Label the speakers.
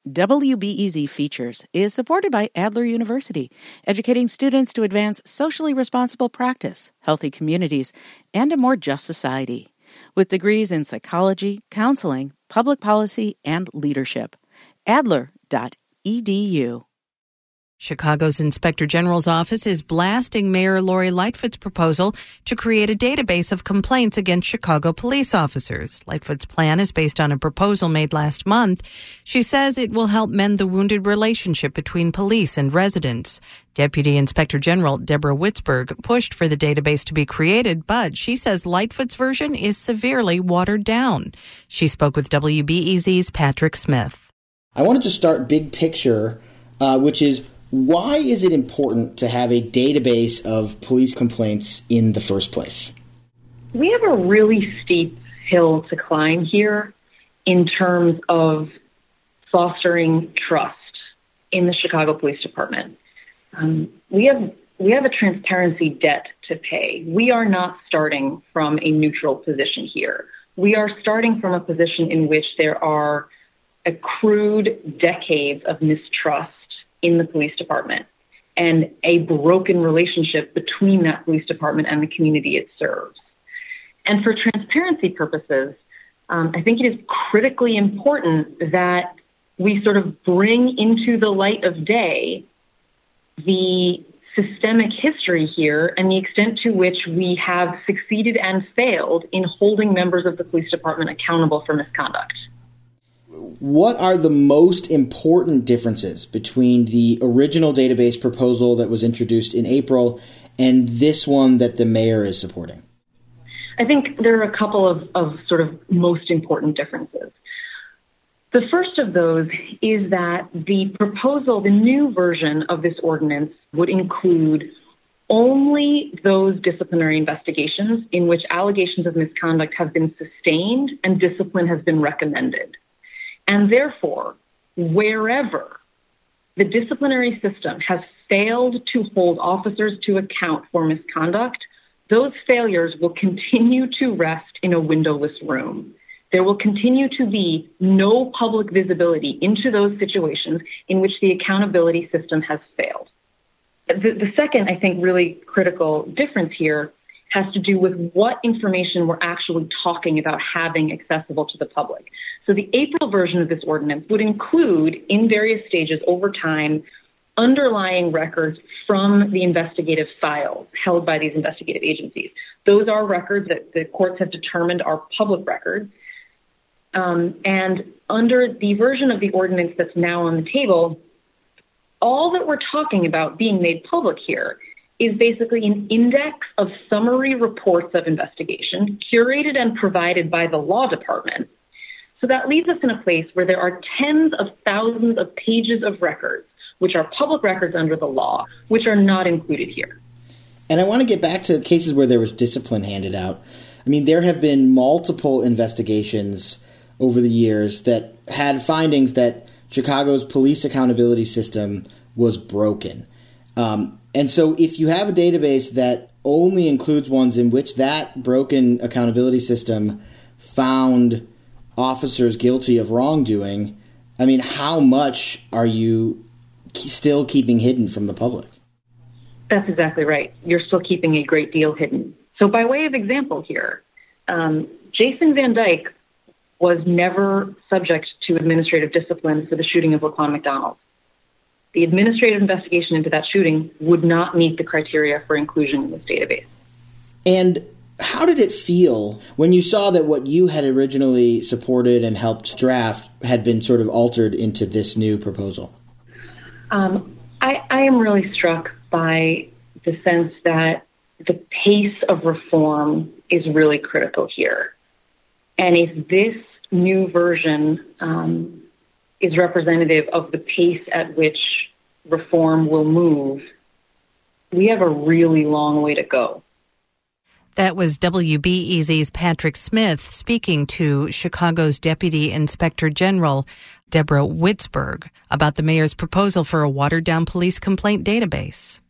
Speaker 1: WBEZ Features is supported by Adler University, educating students to advance socially responsible practice, healthy communities, and a more just society. With degrees in psychology, counseling, public policy, and leadership. Adler.edu.
Speaker 2: Chicago's Inspector General's office is blasting Mayor Lori Lightfoot's proposal to create a database of complaints against Chicago police officers. Lightfoot's plan is based on a proposal made last month. She says it will help mend the wounded relationship between police and residents. Deputy Inspector General Deborah Witzberg pushed for the database to be created, but she says Lightfoot's version is severely watered down. She spoke with WBEZ's Patrick Smith.
Speaker 3: I wanted to start big picture, which is, why is it important to have a database of police complaints in the first place?
Speaker 4: We have a really steep hill to climb here in terms of fostering trust in the Chicago Police Department. We have a transparency debt to pay. We are not starting from a neutral position here. We are starting from a position in which there are accrued decades of mistrust in the police department and a broken relationship between that police department and the community it serves. And for transparency purposes, I think it is critically important that we sort of bring into the light of day the systemic history here and the extent to which we have succeeded and failed in holding members of the police department accountable for misconduct.
Speaker 3: What are the most important differences between the original database proposal that was introduced in April and this one that the mayor is supporting?
Speaker 4: I think there are a couple of sort of most important differences. The first of those is that the proposal, the new version of this ordinance, would include only those disciplinary investigations in which allegations of misconduct have been sustained and discipline has been recommended. And therefore, wherever the disciplinary system has failed to hold officers to account for misconduct, those failures will continue to rest in a windowless room. There will continue to be no public visibility into those situations in which the accountability system has failed. The second, I think, really critical difference here has to do with what information we're actually talking about having accessible to the public. So the April version of this ordinance would include, in various stages over time, underlying records from the investigative files held by these investigative agencies. Those are records that the courts have determined are public records. And under the version of the ordinance that's now on the table, all that we're talking about being made public here is basically an index of summary reports of investigation curated and provided by the law department. So that leaves us in a place where there are tens of thousands of pages of records, which are public records under the law, which are not included here.
Speaker 3: And I want to get back to cases where there was discipline handed out. I mean, there have been multiple investigations over the years that had findings that Chicago's police accountability system was broken. And so if you have a database that only includes ones in which that broken accountability system found officers guilty of wrongdoing, I mean, how much are you still keeping hidden from the public?
Speaker 4: That's exactly right. You're still keeping a great deal hidden. So by way of example here, Jason Van Dyke was never subject to administrative discipline for the shooting of Laquan McDonald. The administrative investigation into that shooting would not meet the criteria for inclusion in this database.
Speaker 3: And how did it feel when you saw that what you had originally supported and helped draft had been sort of altered into this new proposal?
Speaker 4: I am really struck by the sense that the pace of reform is really critical here. And if this new version is representative of the pace at which reform will move, we have a really long way to go.
Speaker 2: That was WBEZ's Patrick Smith speaking to Chicago's Deputy Inspector General Deborah Witzberg about the mayor's proposal for a watered-down police complaint database.